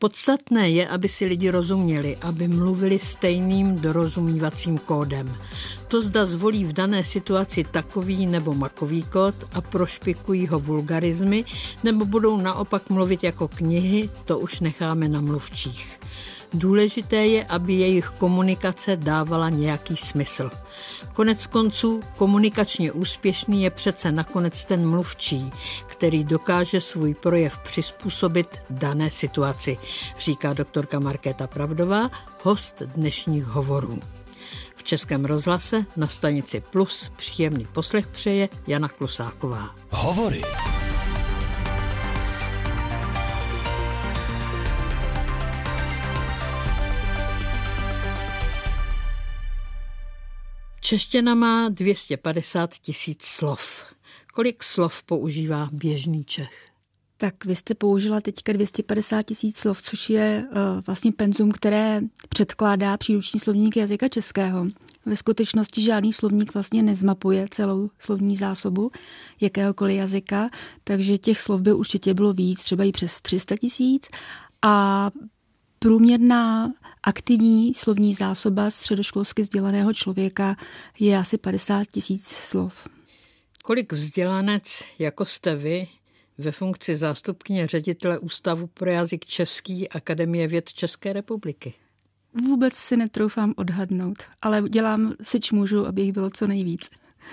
Podstatné je, aby si lidi rozuměli, aby mluvili stejným dorozumívacím kódem. To zda zvolí v dané situaci takový nebo makový kód a prošpikují ho vulgarizmy, nebo budou naopak mluvit jako knihy, to už necháme na mluvčích. Důležité je, aby jejich komunikace dávala nějaký smysl. Konec konců komunikačně úspěšný je přece nakonec ten mluvčí, který dokáže svůj projev přizpůsobit dané situaci, říká doktorka Markéta Pravdová, host dnešních hovorů. V Českém rozhlase na stanici Plus příjemný poslech přeje Jana Klusáková. Hovory. Čeština má 250 000 slov. Kolik slov používá běžný Čech? Tak vy jste použila teďka 250 000 slov, což je vlastně penzum, které předkládá příruční slovník jazyka českého. Ve skutečnosti žádný slovník vlastně nezmapuje celou slovní zásobu jakéhokoliv jazyka, takže těch slov by určitě bylo víc, třeba i přes 300 000. A průměrná aktivní slovní zásoba středoškolsky vzdělaného člověka je asi 50 000 slov. Kolik vzdělanec, jako jste vy, ve funkci zástupkyně ředitele Ústavu pro jazyk český Akademie věd České republiky? Vůbec si netroufám odhadnout, ale dělám sič můžu, aby jich bylo co nejvíc.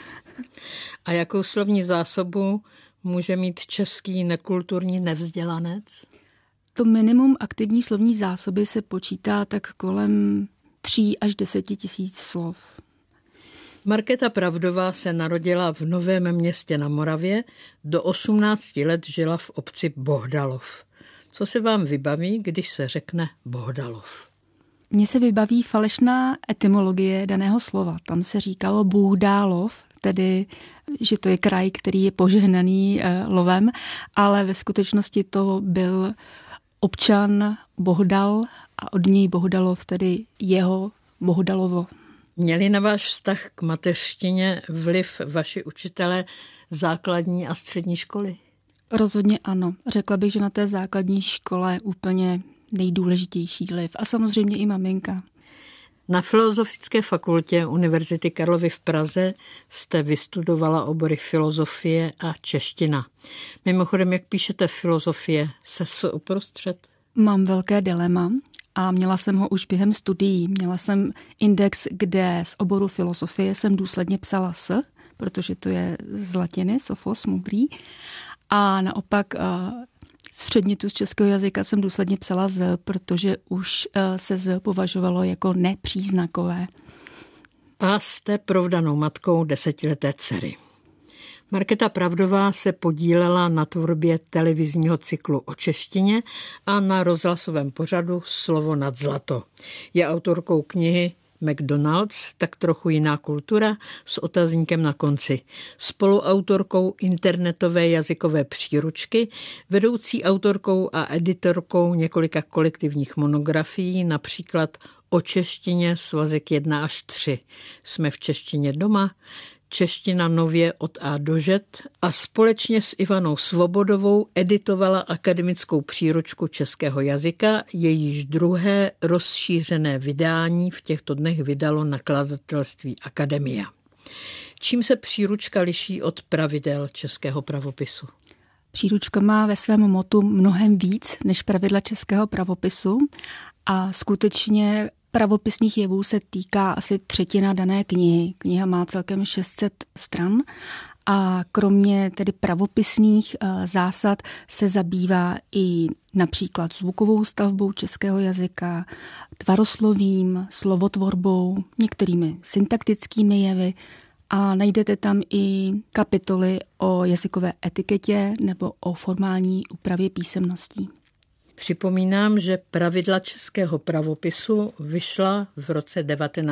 A jakou slovní zásobu může mít český nekulturní nevzdělanec? To minimum aktivní slovní zásoby se počítá tak kolem 3 až 10 000 slov. Markéta Pravdová se narodila v Novém Městě na Moravě, do 18 let žila v obci Bohdalov. Co se vám vybaví, když se řekne Bohdalov? Mně se vybaví falešná etymologie daného slova. Tam se říkalo Bůhdálov, tedy že to je kraj, který je požehnaný lovem, ale ve skutečnosti to byl občan Bohdal a od něj Bohdalov, tedy jeho Bohdalovo. Měli na váš vztah k mateřštině vliv vaši učitelé základní a střední školy? Rozhodně ano. Řekla bych, že na té základní škole úplně nejdůležitější vliv. A samozřejmě i maminka. Na Filozofické fakultě Univerzity Karlovy v Praze jste vystudovala obory filozofie a čeština. Mimochodem, jak píšete filozofie, se s uprostřed? Mám velké dilema a měla jsem ho už během studií. Měla jsem index, kde z oboru filozofie jsem důsledně psala s, protože to je z latiny, sofos, moudrý. A naopak z předmětu z českého jazyka jsem důsledně psala z, protože už se z považovalo jako nepříznakové. A jste provdanou matkou 10leté dcery. Markéta Pravdová se podílela na tvorbě televizního cyklu o češtině a na rozhlasovém pořadu Slovo nad zlato. Je autorkou knihy McDonald's, tak trochu jiná kultura, s otazníkem na konci. Spoluautorkou internetové jazykové příručky, vedoucí autorkou a editorkou několika kolektivních monografií, například o češtině svazek 1 až 3. Jsme v češtině doma, Čeština nově od A do Ž a společně s Ivanou Svobodovou editovala akademickou příručku českého jazyka, jejíž druhé rozšířené vydání v těchto dnech vydalo nakladatelství Akademia. Čím se příručka liší od pravidel českého pravopisu? Příručka má ve svém motu mnohem víc než pravidla českého pravopisu a skutečně pravopisných jevů se týká asi 1/3 dané knihy. Kniha má celkem 600 stran a kromě tedy pravopisných zásad se zabývá i například zvukovou stavbou českého jazyka, tvaroslovím, slovotvorbou, některými syntaktickými jevy a najdete tam i kapitoly o jazykové etiketě nebo o formální úpravě písemností. Připomínám, že pravidla českého pravopisu vyšla v roce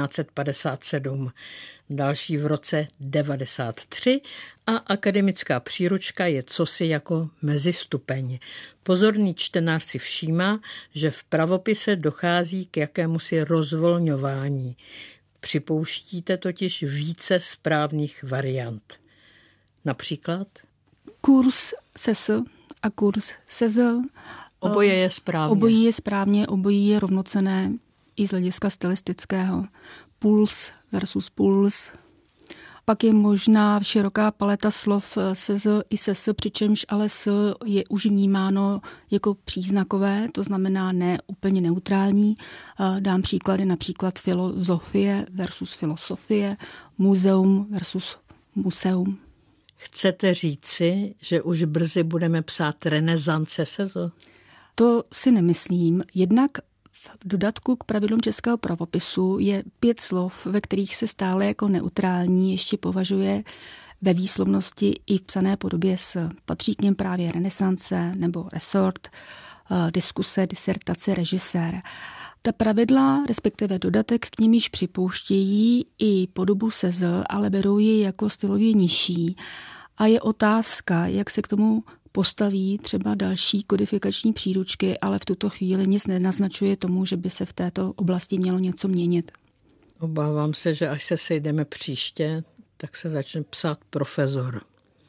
1957, další v roce 1993 a akademická příručka je cosi jako mezistupeň. Pozorný čtenář si všímá, že v pravopise dochází k jakémusi rozvolňování. Připouštíte totiž více správných variant. Například? Kurz se s a kurz se z Oboje je správně. Obojí je správně, obojí je rovnocenné i z hlediska stylistického. Puls versus puls. Pak je možná široká paleta slov SZ i SES, přičemž ale S je už vnímáno jako příznakové, to znamená ne úplně neutrální. Dám příklady, například filozofie versus filosofie, muzeum versus museum. Chcete říci, že už brzy budeme psát renesance SZ? To si nemyslím. Jednak v dodatku k pravidlům českého pravopisu je 5 slov, ve kterých se stále jako neutrální ještě považuje ve výslovnosti i v psané podobě S. Patří k něm právě renesance nebo resort, diskuse, disertace, režisér. Ta pravidla, respektive dodatek k nim již připouštějí i podobu SZ, ale berou ji jako stylově nižší. A je otázka, jak se k tomu postaví třeba další kodifikační příručky, ale v tuto chvíli nic nenaznačuje tomu, že by se v této oblasti mělo něco měnit. Obávám se, že až se sejdeme příště, tak se začne psát profesor.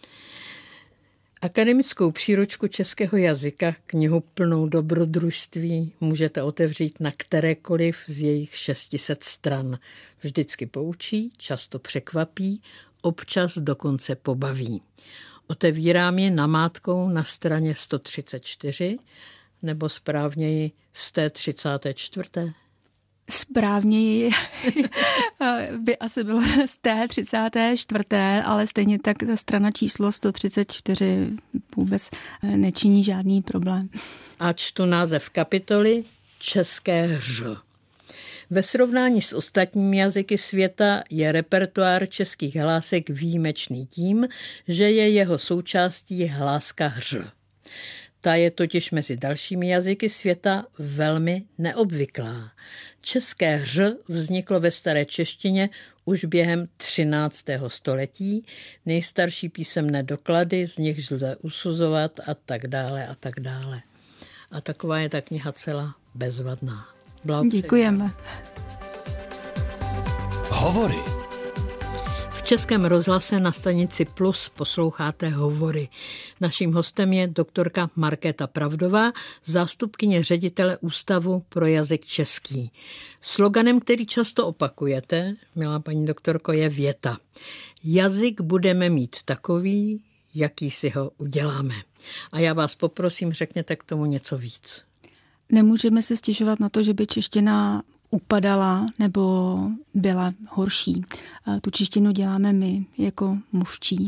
Akademickou příručku českého jazyka, knihu plnou dobrodružství, můžete otevřít na kterékoliv z jejich 600 stran. Vždycky poučí, často překvapí, občas dokonce pobaví. Otevírám ji namátkou na straně 134, nebo správněji z té 34. Správněji by asi bylo z té 34., ale stejně tak ta strana číslo 134 vůbec nečiní žádný problém. A čtu název kapitoly České hř. Ve srovnání s ostatními jazyky světa je repertoár českých hlásek výjimečný tím, že je jeho součástí hláska hř. Ta je totiž mezi dalšími jazyky světa velmi neobvyklá. České hř vzniklo ve staré češtině už během 13. století, nejstarší písemné doklady, z nich lze usuzovat a tak dále a tak dále. A taková je ta kniha celá bezvadná. Děkujeme. Hovory. V Českém rozhlase na stanici Plus posloucháte Hovory. Naším hostem je doktorka Markéta Pravdová, zástupkyně ředitele Ústavu pro jazyk český. Sloganem, který často opakujete, milá paní doktorko, je věta. Jazyk budeme mít takový, jaký si ho uděláme. A já vás poprosím, řekněte k tomu něco víc. Nemůžeme se stěžovat na to, že by čeština upadala nebo byla horší. Tu češtinu děláme my jako mluvčí.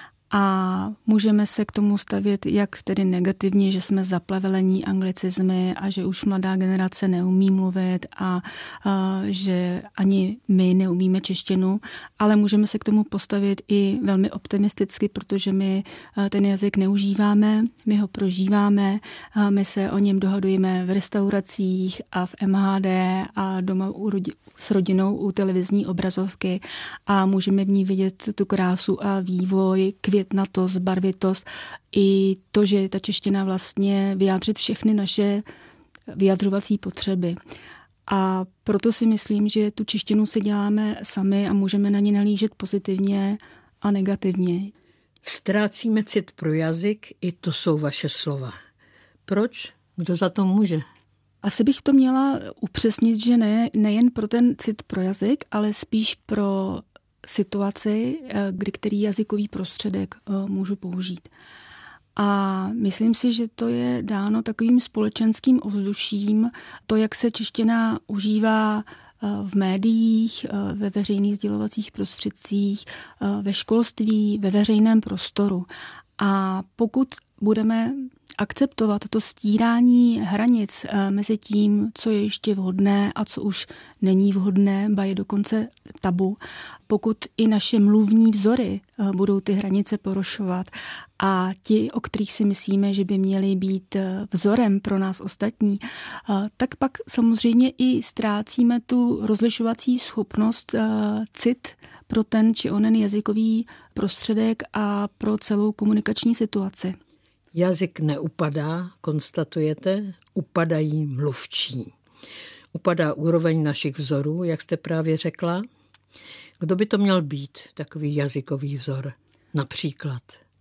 A můžeme se k tomu stavět jak tedy negativně, že jsme zaplevelení anglicizmy a že už mladá generace neumí mluvit a že ani my neumíme češtinu, ale můžeme se k tomu postavit i velmi optimisticky, protože my ten jazyk neužíváme, my ho prožíváme, my se o něm dohadujeme v restauracích a v MHD a doma s rodinou u televizní obrazovky a můžeme v ní vidět tu krásu a vývoj, květnatost, barvitost i to, že ta čeština vlastně vyjádřit všechny naše vyjadřovací potřeby. A proto si myslím, že tu češtinu si děláme sami a můžeme na ní nalížet pozitivně a negativně. Ztrácíme cit pro jazyk, i to jsou vaše slova. Proč? Kdo za to může? Asi bych to měla upřesnit, že nejen pro ten cit pro jazyk, ale spíš pro situaci, kdy který jazykový prostředek můžu použít. A myslím si, že to je dáno takovým společenským ovzduším, to, jak se čeština užívá v médiích, ve veřejných sdělovacích prostředcích, ve školství, ve veřejném prostoru. A pokud budeme akceptovat to stírání hranic mezi tím, co je ještě vhodné a co už není vhodné, ba je dokonce tabu, pokud i naše mluvní vzory budou ty hranice porušovat a ti, o kterých si myslíme, že by měli být vzorem pro nás ostatní, tak pak samozřejmě i ztrácíme tu rozlišovací schopnost, cit pro ten či onen jazykový prostředek a pro celou komunikační situaci. Jazyk neupadá, konstatujete, upadají mluvčí. Upadá úroveň našich vzorů, jak jste právě řekla. Kdo by to měl být, takový jazykový vzor? Například.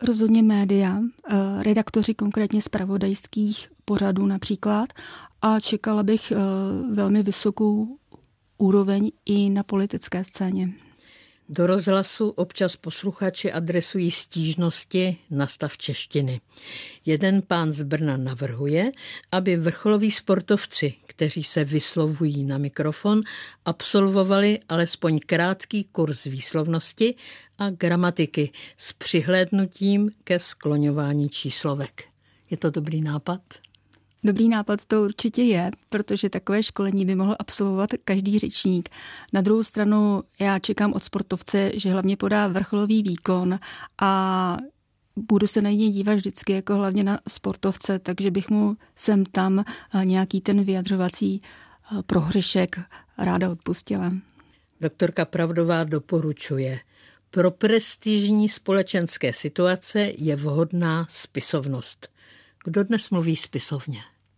Rozhodně média, redaktoři konkrétně zpravodajských pořadů například, a čekala bych velmi vysokou úroveň i na politické scéně. Do rozhlasu občas posluchači adresují stížnosti na stav češtiny. Jeden pán z Brna navrhuje, aby vrcholoví sportovci, kteří se vyslovují na mikrofon, absolvovali alespoň krátký kurz výslovnosti a gramatiky s přihlédnutím ke skloňování číslovek. Je to dobrý nápad? Dobrý nápad to určitě je, protože takové školení by mohl absolvovat každý řečník. Na druhou stranu já čekám od sportovce, že hlavně podá vrcholový výkon a budu se na něj dívat vždycky jako hlavně na sportovce, takže bych mu sem tam nějaký ten vyjadřovací prohřešek ráda odpustila. Doktorka Pravdová doporučuje: pro prestižní společenské situace je vhodná spisovnost. Kdo dnes mluví spisovně?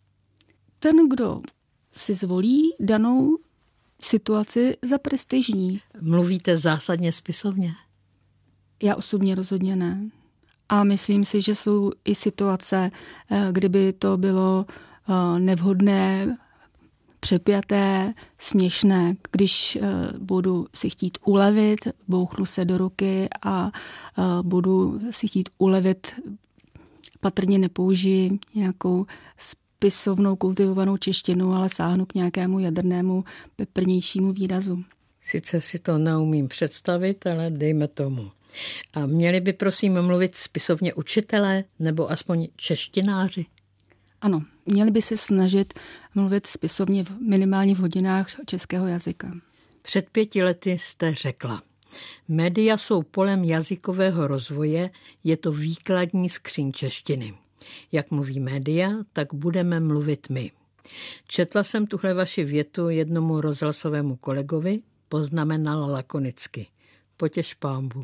Ten, kdo si zvolí danou situaci za prestižní. Mluvíte zásadně spisovně? Já osobně rozhodně ne. A myslím si, že jsou i situace, kdyby to bylo nevhodné, přepjaté, směšné, když budu si chtít ulevit, bouchnu se do ruky a budu si chtít ulevit, patrně nepoužiji nějakou spisovnou kultivovanou češtinu, ale sáhnu k nějakému jadrnému, peprnějšímu výrazu. Sice si to neumím představit, ale dejme tomu. A měli by prosím mluvit spisovně učitelé nebo aspoň češtináři? Ano, měli by se snažit mluvit spisovně minimálně v hodinách českého jazyka. Před 5 lety jste řekla: média jsou polem jazykového rozvoje, je to výkladní skříň češtiny. Jak mluví média, tak budeme mluvit my. Četla jsem tuhle vaši větu jednomu rozhlasovému kolegovi, poznamenala lakonicky: potěš pánbů.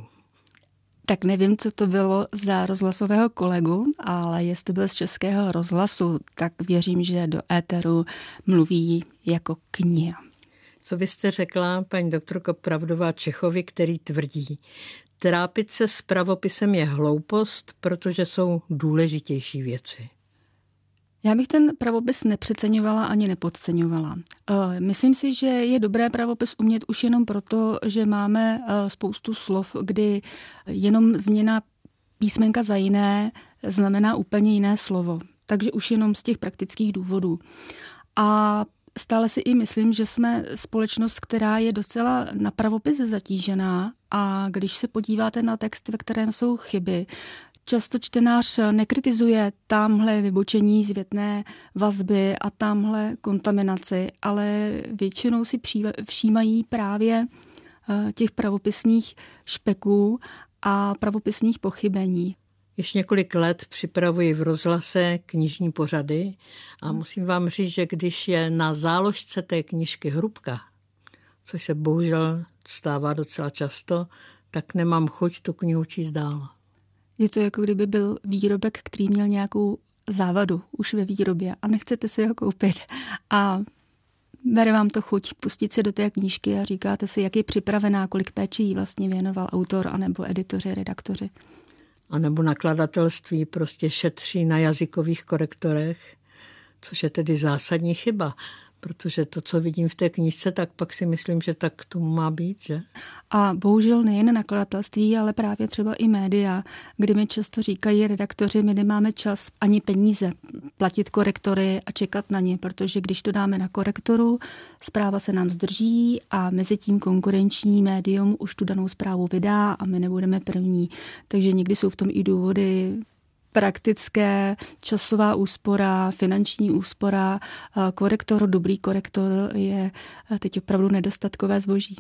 Tak nevím, co to bylo za rozhlasového kolegu, ale jestli byl z Českého rozhlasu, tak věřím, že do éteru mluví jako kniha. Co byste řekla, paní doktorko Pravdová, Čechovi, který tvrdí: trápit se s pravopisem je hloupost, protože jsou důležitější věci? Já bych ten pravopis nepřeceňovala ani nepodceňovala. Myslím si, že je dobré pravopis umět už jenom proto, že máme spoustu slov, kdy jenom změna písmenka za jiné znamená úplně jiné slovo. Takže už jenom z těch praktických důvodů. A stále si i myslím, že jsme společnost, která je docela na pravopis zatížená, a když se podíváte na text, ve kterém jsou chyby, často čtenář nekritizuje tamhle vybočení zvětné vazby a tamhle kontaminaci, ale většinou si všímají právě těch pravopisných špeků a pravopisných pochybení. Již několik let připravuji v rozhlase knižní pořady a musím vám říct, že když je na záložce té knížky hrubka, což se bohužel stává docela často, tak nemám chuť tu knihu číst dál. Je to jako kdyby byl výrobek, který měl nějakou závadu už ve výrobě a nechcete si ho koupit. A bere vám to chuť pustit se do té knížky a říkáte si, jak je připravená, kolik péčí jí vlastně věnoval autor anebo editoři, redaktoři. A nebo nakladatelství prostě šetří na jazykových korektorech, což je tedy zásadní chyba. Protože to, co vidím v té knížce, tak pak si myslím, že tak tomu má být, že? A bohužel nejen nakladatelství, ale právě třeba i média, kdy mi často říkají redaktoři, my nemáme čas ani peníze platit korektory a čekat na ně, protože když to dáme na korektoru, zpráva se nám zdrží a mezi tím konkurenční médium už tu danou zprávu vydá a my nebudeme první. Takže někdy jsou v tom i důvody praktické, časová úspora, finanční úspora. Dobrý korektor je teď opravdu nedostatkové zboží.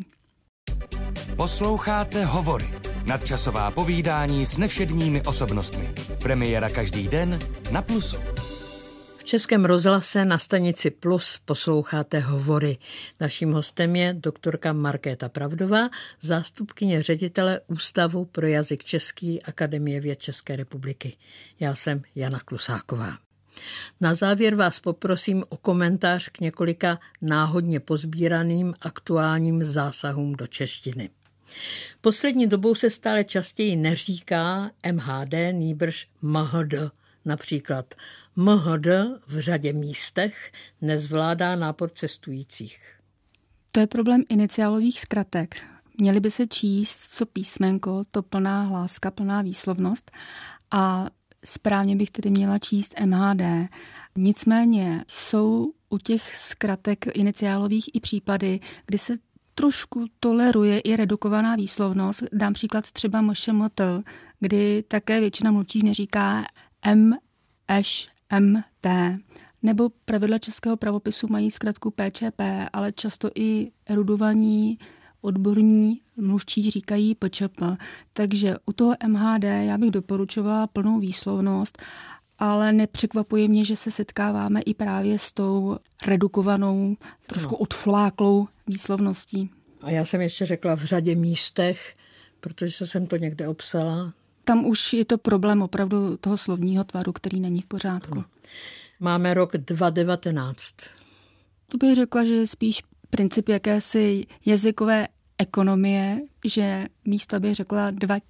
Posloucháte Hovory. Nadčasová povídání s nevšedními osobnostmi. Premiéra každý den na Plusu. V Českém rozhlase na stanici Plus posloucháte Hovory. Naším hostem je doktorka Markéta Pravdová, zástupkyně ředitele Ústavu pro jazyk český Akademie věd České republiky. Já jsem Jana Klusáková. Na závěr vás poprosím o komentář k několika náhodně pozbíraným aktuálním zásahům do češtiny. Poslední dobou se stále častěji neříká MHD, nýbrž MHD. Například MHD v řadě místech nezvládá nápor cestujících. To je problém iniciálových zkratek. Měly by se číst co písmenko, to plná hláska, plná výslovnost a správně bych tedy měla číst MHD. Nicméně jsou u těch zkratek iniciálových i případy, kdy se trošku toleruje i redukovaná výslovnost. Dám příklad třeba MŠMT, kdy také většina mluvčích neříká M, eš, MT. Nebo pravidla českého pravopisu mají zkratku PČP, ale často i erudovaní odborní mluvčí říkají PČP. Takže u toho MHD já bych doporučovala plnou výslovnost, ale nepřekvapuje mě, že se setkáváme i právě s tou redukovanou, trošku odfláklou výslovností. A já jsem ještě řekla v řadě místech, protože jsem to někde obsala. Tam už je to problém opravdu toho slovního tvaru, který není v pořádku. Máme rok 2019. To bych řekla, že je spíš princip jakési jazykové ekonomie, že místo bych řekla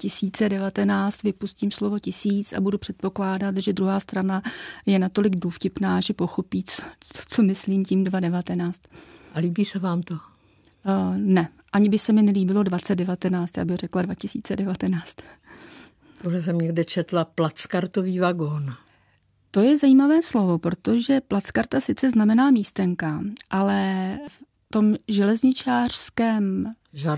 2019, vypustím slovo 1000 a budu předpokládat, že druhá strana je natolik důvtipná, že pochopí, co myslím tím 2019. A líbí se vám to? Ne, ani by se mi nelíbilo 2019, já bych řekla 2019. Tohle jsem někde četla plackartový vagón. To je zajímavé slovo, protože plackarta sice znamená místenka, ale v tom železničářském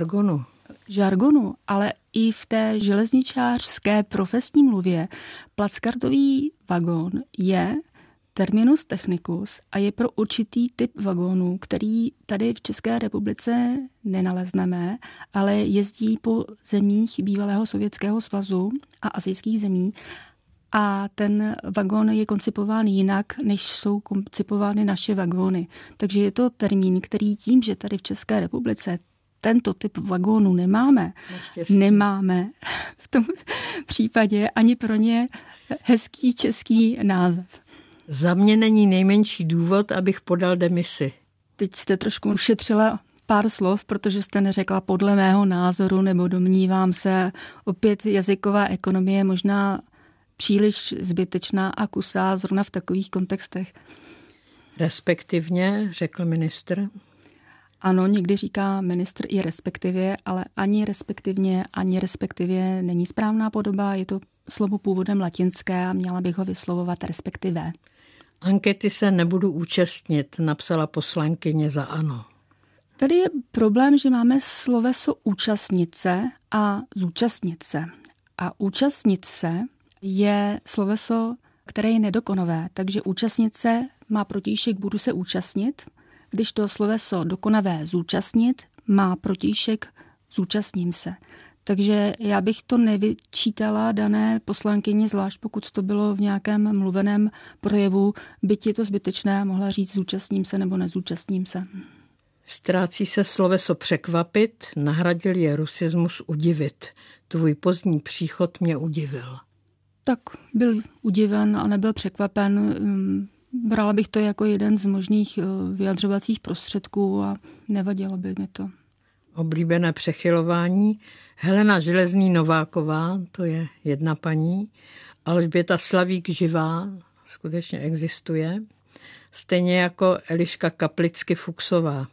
žargonu, ale i v té železničářské profesní mluvě plackartový vagón je terminus technicus a je pro určitý typ vagónů, který tady v České republice nenalezneme, ale jezdí po zemích bývalého Sovětského svazu a asijských zemí. A ten vagón je koncipován jinak, než jsou koncipovány naše vagóny. Takže je to termín, který tím, že tady v České republice tento typ vagónu nemáme v tom případě ani pro ně hezký český název. Za mě není nejmenší důvod, abych podal demisi. Teď jste trošku ušetřila pár slov, protože jste neřekla podle mého názoru, nebo domnívám se, opět jazyková ekonomie je možná příliš zbytečná a kusá zrovna v takových kontextech. Respektivně, řekl ministr. Ano, někdy říká ministr i respektivě, ale ani respektivě není správná podoba, je to slovo původem latinské a měla bych ho vyslovovat respektive. Ankety se nebudu účastnit, napsala poslankyně za ANO. Tady je problém, že máme sloveso účastnit se a zúčastnit se. A účastnit se je sloveso, které je nedokonavé, takže účastnit se má protějšek budu se účastnit, když to sloveso dokonavé zúčastnit má protějšek zúčastním se. Takže já bych to nevyčítala dané poslankyni, zvlášť pokud to bylo v nějakém mluveném projevu, byť je to zbytečné a mohla říct zúčastním se nebo nezúčastním se. Ztrácí se sloveso překvapit, nahradil je rusismus udivit. Tvůj pozdní příchod mě udivil. Tak byl udiven a nebyl překvapen. Brala bych to jako jeden z možných vyjadřovacích prostředků a nevadilo by mi to. Oblíbené přechylování. Helena Železný-Nováková, to je jedna paní. Alžběta Slavík živá, skutečně existuje. Stejně jako Eliška Kaplicky-Fuchsová.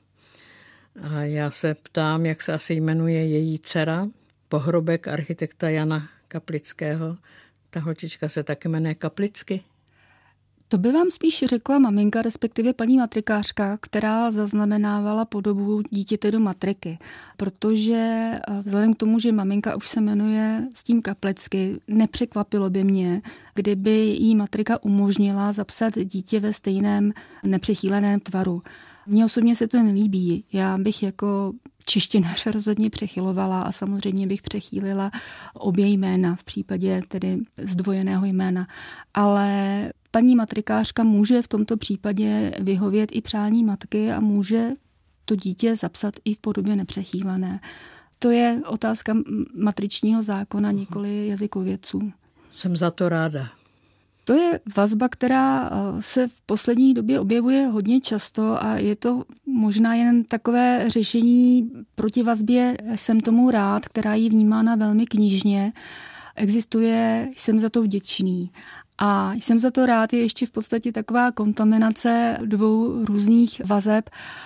A já se ptám, jak se asi jmenuje její dcera, pohrobek architekta Jana Kaplického. Ta holčička se taky jmenuje Kaplicky. To by vám spíš řekla maminka, respektive paní matrikářka, která zaznamenávala podobu dítěte do matriky. Protože vzhledem k tomu, že maminka už se jmenuje s tím Kaplicky, nepřekvapilo by mě, kdyby jí matrika umožnila zapsat dítě ve stejném nepřechýleném tvaru. Mně osobně se to nelíbí. Já bych jako češtinář rozhodně přechylovala a samozřejmě bych přechýlila obě jména v případě tedy zdvojeného jména. Ale paní matrikářka může v tomto případě vyhovět i přání matky a může to dítě zapsat i v podobě nepřechýlené. To je otázka matričního zákona, nikoli jazykovědců. Jsem za to ráda. To je vazba, která se v poslední době objevuje hodně často a je to možná jen takové řešení proti vazbě Jsem tomu rád, která je vnímána velmi knižně. Existuje Jsem za to vděčný. A Jsem za to rád je ještě v podstatě taková kontaminace dvou různých vazeb,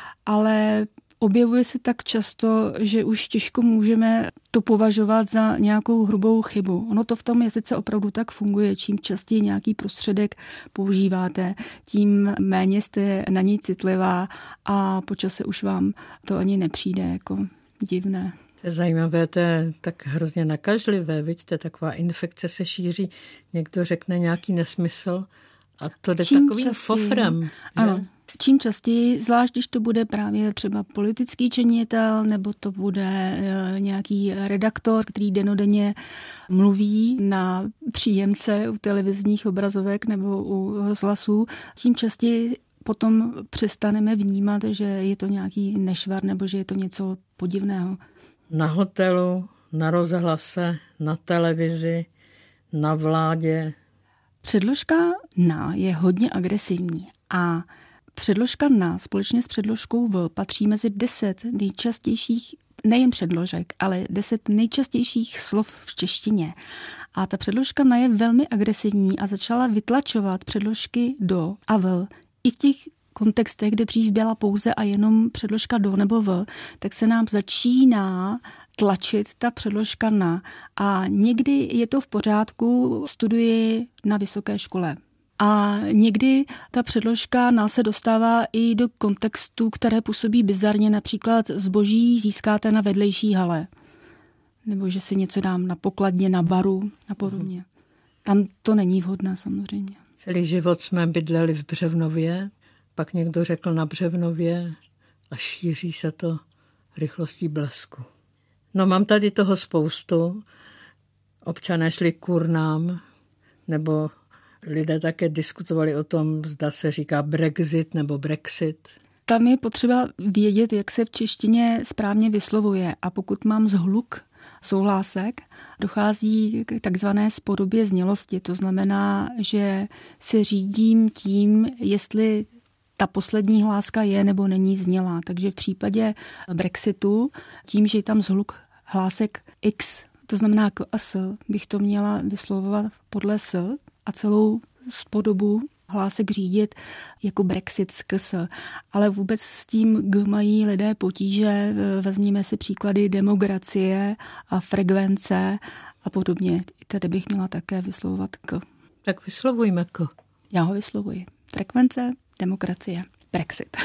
ale objevuje se tak často, že už těžko můžeme to považovat za nějakou hrubou chybu. Ono to v tom jazyce opravdu tak funguje. Čím častěji nějaký prostředek používáte, tím méně jste na něj citlivá a po čase už vám to ani nepřijde jako divné. To je zajímavé, to je tak hrozně nakažlivé, vidíte, taková infekce se šíří, někdo řekne nějaký nesmysl a to jde takovým fofrem. Že? Ano. Čím častěji, zvlášť když to bude právě třeba politický činitel, nebo to bude nějaký redaktor, který dennodenně mluví na příjemce u televizních obrazovek nebo u rozhlasů, tím častěji potom přestaneme vnímat, že je to nějaký nešvar nebo že je to něco podivného. Na hotelu, na rozhlase, na televizi, na vládě. Předložka na je hodně agresivní a předložka na společně s předložkou v patří mezi 10 nejčastějších, nejen předložek, ale 10 nejčastějších slov v češtině. A ta předložka na je velmi agresivní a začala vytlačovat předložky do a v. I v těch kontextech, kde dřív byla pouze a jenom předložka do nebo v, tak se nám začíná tlačit ta předložka na. A někdy je to v pořádku, studuji na vysoké škole. A někdy ta předložka nás se dostává i do kontextu, které působí bizarně, například zboží získáte na vedlejší hale. Nebo že si něco dám na pokladně, na baru a podobně. Tam to není vhodné samozřejmě. Celý život jsme bydleli v Břevnově, pak někdo řekl na Břevnově a šíří se to rychlostí blesku. No mám tady toho spoustu. Občané šli k urnám, nebo lidé také diskutovali o tom, zda se říká Brexit nebo Brexit. Tam je potřeba vědět, jak se v češtině správně vyslovuje. A pokud mám zhluk souhlásek, dochází k takzvané spodobě znělosti. To znamená, že se řídím tím, jestli ta poslední hláska je nebo není znělá. Takže v případě Brexitu, tím, že je tam zhluk hlásek X, to znamená k a s, bych to měla vyslovovat podle s a celou spodobu hlásek řídit jako Brexit s ks. Ale vůbec s tím g mají lidé potíže. Vezměme si příklady demokracie a frekvence a podobně. Tady bych měla také vyslovovat k. Tak vyslovujme k. Já ho vyslovuji. Frekvence, demokracie, Brexit.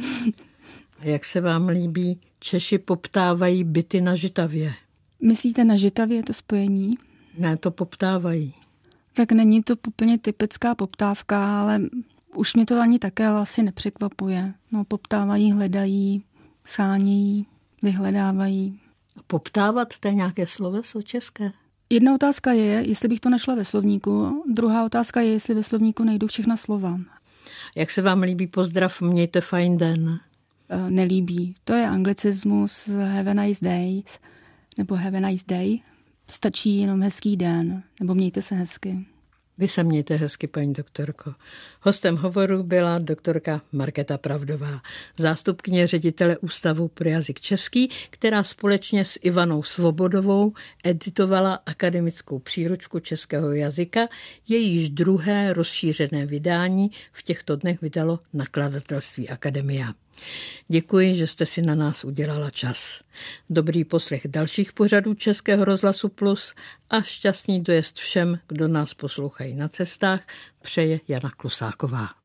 A jak se vám líbí, Češi poptávají byty na Žitavě? Myslíte na Žitavě to spojení? Ne, to poptávají. Tak není to úplně typická poptávka, ale už mě to ani také asi nepřekvapuje. No, poptávají, hledají, sánějí, vyhledávají. Poptávat, to je nějaké sloveso české? Jedna otázka je, jestli bych to našla ve slovníku. Druhá otázka je, jestli ve slovníku najdu všechna slova. Jak se vám líbí pozdrav mějte fajn den? Nelíbí. To je anglicismus have a nice day, nebo have a nice day. Stačí jenom hezký den, nebo mějte se hezky. Vy se mějte hezky, paní doktorko. Hostem hovoru byla doktorka Markéta Pravdová, zástupkyně ředitele Ústavu pro jazyk český, která společně s Ivanou Svobodovou editovala akademickou příručku českého jazyka, jejíž druhé rozšířené vydání v těchto dnech vydalo nakladatelství Akademia. Děkuji, že jste si na nás udělala čas. Dobrý poslech dalších pořadů Českého rozhlasu Plus a šťastný dojezd všem, kdo nás poslouchají na cestách, přeje Jana Klusáková.